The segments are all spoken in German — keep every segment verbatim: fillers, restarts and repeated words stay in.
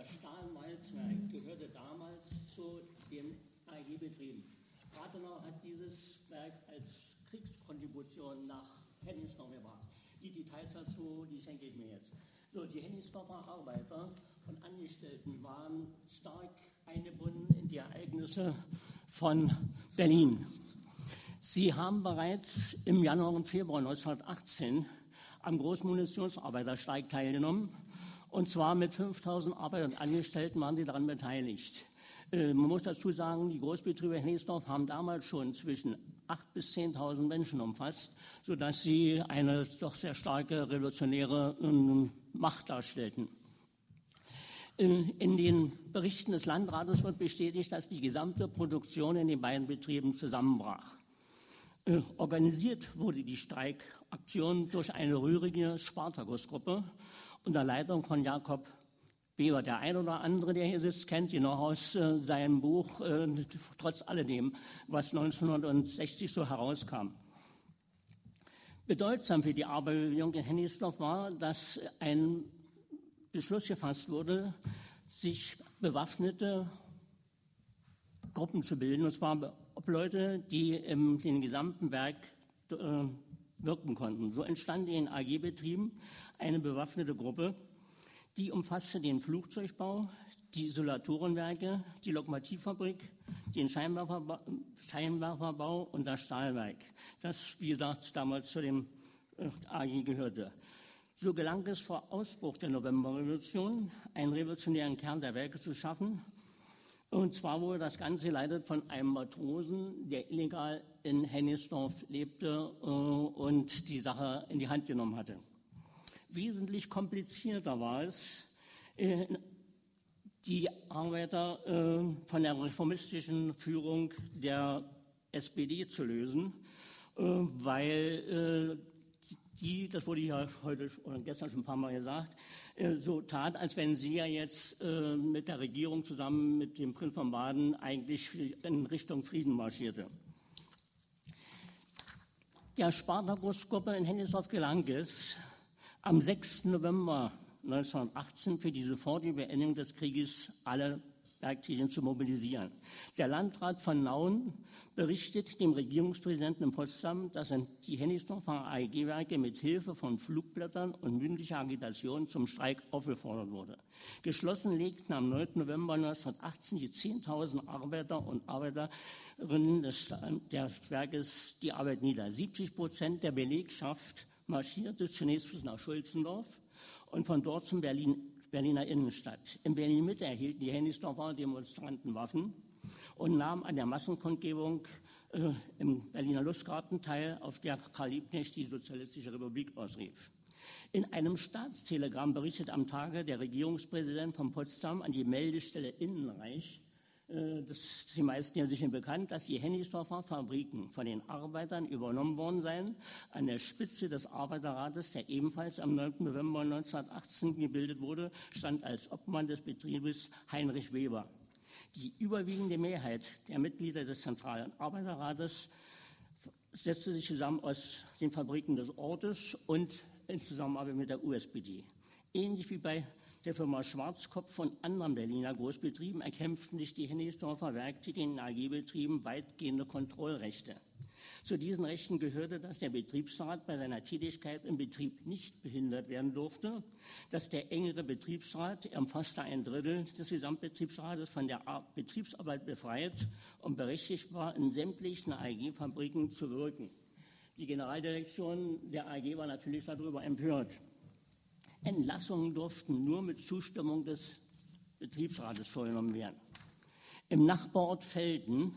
Stahlmalzwerk gehörte damals zu den A E G-Betrieben. Rathenau hat dieses Werk als Kriegskontribution nach Hennigsdorf gebracht. Die Details dazu, die schenke ich mir jetzt. So, die Hennigsdorfer Arbeiter und Angestellten waren stark eingebunden in die Ereignisse von Berlin. Sie haben bereits im Januar und Februar neunzehnhundertachtzehn am großen Munitionsarbeiterstreik teilgenommen. Und zwar mit fünftausend Arbeitern und Angestellten waren sie daran beteiligt. Äh, man muss dazu sagen, die Großbetriebe Hennigsdorf haben damals schon zwischen achttausend bis zehntausend Menschen umfasst, sodass sie eine doch sehr starke revolutionäre äh, Macht darstellten. Äh, in den Berichten des Landrates wird bestätigt, dass die gesamte Produktion in den beiden Betrieben zusammenbrach. Äh, organisiert wurde die Streikaktion durch eine rührige Spartakusgruppe unter Leitung von Jakob Beber. Der ein oder andere, der hier sitzt, kennt ihn noch aus äh, seinem Buch, äh, trotz alledem, was neunzehnhundertsechzig so herauskam. Bedeutsam für die Arbeiterbewegung in Hennigsdorf war, dass ein Beschluss gefasst wurde, sich bewaffnete Gruppen zu bilden, und zwar Leute, die in den gesamten Werk äh, wirken konnten. So entstand in den A G-Betrieben eine bewaffnete Gruppe, die umfasste den Flugzeugbau, die Isolatorenwerke, die Lokomotivfabrik, den Scheinwerferbau, Scheinwerferbau und das Stahlwerk, das, wie gesagt, damals zu dem A G gehörte. So gelang es vor Ausbruch der Novemberrevolution, einen revolutionären Kern der Werke zu schaffen. Und zwar wurde das Ganze geleitet von einem Matrosen, der illegal in Hennigsdorf lebte äh, und die Sache in die Hand genommen hatte. Wesentlich komplizierter war es, äh, die Arbeiter äh, von der reformistischen Führung der S P D zu lösen, äh, weil äh, die, das wurde ja heute oder gestern schon ein paar Mal gesagt, äh, so tat, als wenn sie ja jetzt äh, mit der Regierung zusammen mit dem Prinz von Baden eigentlich in Richtung Frieden marschierte. Der Spartakusgruppe in Hennigsdorf gelang es, am sechsten November neunzehnhundertachtzehn für die sofortige Beendigung des Krieges alle Werktätigen zu mobilisieren. Der Landrat von Nauen berichtet dem Regierungspräsidenten in Potsdam, dass die Hennigsdorfer A E G-Werke mit Hilfe von Flugblättern und mündlicher Agitation zum Streik aufgefordert wurde. Geschlossen legten am neunten November neunzehnhundertachtzehn die zehntausend Arbeiter und Arbeiterinnen des, des Werkes die Arbeit nieder. siebzig Prozent der Belegschaft marschierte zunächst bis nach Schulzendorf und von dort zum Berlin Berliner Innenstadt. In Berlin-Mitte erhielten die Hennigsdorfer Demonstranten Waffen und nahmen an der Massenkundgebung äh, im Berliner Lustgarten teil, auf der Karl Liebknecht die Sozialistische Republik ausrief. In einem Staatstelegramm berichtet am Tage der Regierungspräsident von Potsdam an die Meldestelle Innenreich, äh, das ist die meisten ja sicher bekannt, dass die Hennigsdorfer Fabriken von den Arbeitern übernommen worden seien. An der Spitze des Arbeiterrates, der ebenfalls am neunten November neunzehnhundertachtzehn gebildet wurde, stand als Obmann des Betriebes Heinrich Weber. Die überwiegende Mehrheit der Mitglieder des Zentralen Arbeiterrates setzte sich zusammen aus den Fabriken des Ortes und in Zusammenarbeit mit der U S P D. Ähnlich wie bei der Firma Schwarzkopf von anderen Berliner Großbetrieben erkämpften sich die Hennigsdorfer Werktätigen in A G-Betrieben weitgehende Kontrollrechte. Zu diesen Rechten gehörte, dass der Betriebsrat bei seiner Tätigkeit im Betrieb nicht behindert werden durfte, dass der engere Betriebsrat, er umfasste ein Drittel des Gesamtbetriebsrates, von der Betriebsarbeit befreit und berechtigt war, in sämtlichen A G-Fabriken zu wirken. Die Generaldirektion der A G war natürlich darüber empört. Entlassungen durften nur mit Zustimmung des Betriebsrates vorgenommen werden. Im Nachbarort Velden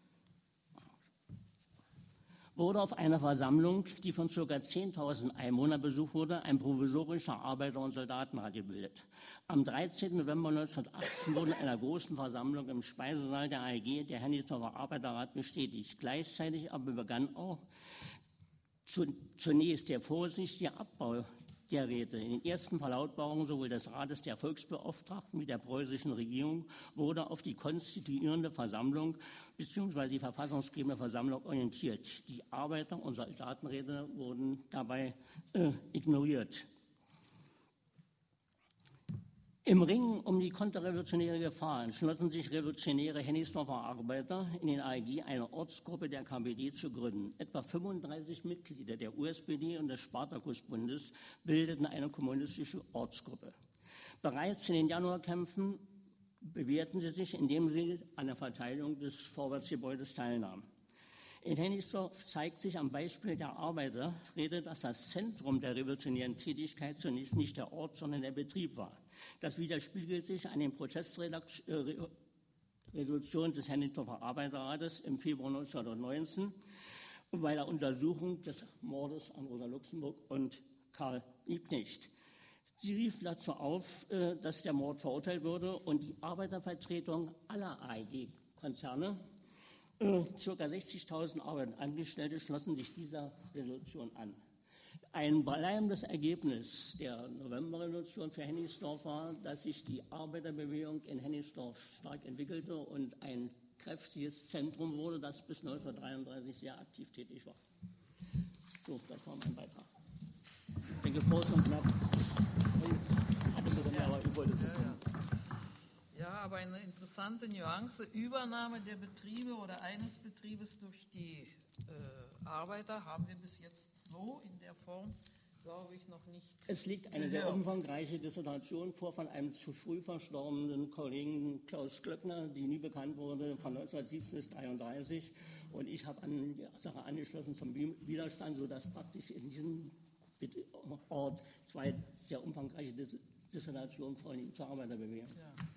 wurde auf einer Versammlung, die von ca. zehntausend Einwohnern besucht wurde, ein provisorischer Arbeiter- und Soldatenrat gebildet. Am dreizehnten November neunzehnhundertachtzehn wurde in einer großen Versammlung im Speisesaal der A E G der Hennigsdorfer Arbeiterrat bestätigt. Gleichzeitig aber begann auch zunächst der vorsichtige Abbau der Räte. In den ersten Verlautbarungen sowohl des Rates der Volksbeauftragten wie der preußischen Regierung wurde auf die konstituierende Versammlung bzw. die verfassungsgebende Versammlung orientiert. Die Arbeiter- und Soldatenräte wurden dabei äh, ignoriert. Im Ringen um die konterrevolutionäre Gefahr entschlossen sich revolutionäre Hennigsdorfer Arbeiter in den A E G eine Ortsgruppe der K P D zu gründen. Etwa fünfunddreißig Mitglieder der U S P D und des Spartakusbundes bildeten eine kommunistische Ortsgruppe. Bereits in den Januarkämpfen bewährten sie sich, indem sie an der Verteidigung des Vorwärtsgebäudes teilnahmen. In Hennigsdorf zeigt sich am Beispiel der Arbeiterrede, dass das Zentrum der revolutionären Tätigkeit zunächst nicht der Ort, sondern der Betrieb war. Das widerspiegelt sich an den Protestresolutionen des Hennigsdorfer Arbeiterrates im Februar neunzehnhundertneunzehn und bei der Untersuchung des Mordes an Rosa Luxemburg und Karl Liebknecht. Sie rief dazu auf, dass der Mord verurteilt würde und die Arbeitervertretung aller A E G-Konzerne, circa sechzigtausend Arbeiterangestellte, schlossen sich dieser Resolution an. Ein bleibendes Ergebnis der Novemberrevolution für Hennigsdorf war, dass sich die Arbeiterbewegung in Hennigsdorf stark entwickelte und ein kräftiges Zentrum wurde, das bis neunzehnhundertdreiunddreißig sehr aktiv tätig war. So, das war mein Beitrag. Ich denke, kurz und knapp. Ja, ja, aber eine interessante Nuance. Übernahme der Betriebe oder eines Betriebes durch die äh, Arbeiter haben wir bis jetzt so in der Form, glaube ich, noch nicht. Es liegt eine sehr umfangreiche Dissertation vor von einem zu früh verstorbenen Kollegen Klaus Glöckner, die nie bekannt wurde, von neunzehnhundertsiebzehn bis neunzehnhundertdreiunddreißig. Und ich habe an die Sache angeschlossen zum Widerstand, sodass praktisch in diesem Ort zwei sehr umfangreiche Dissertationen vorliegen zur Arbeiterbewegung. Ja.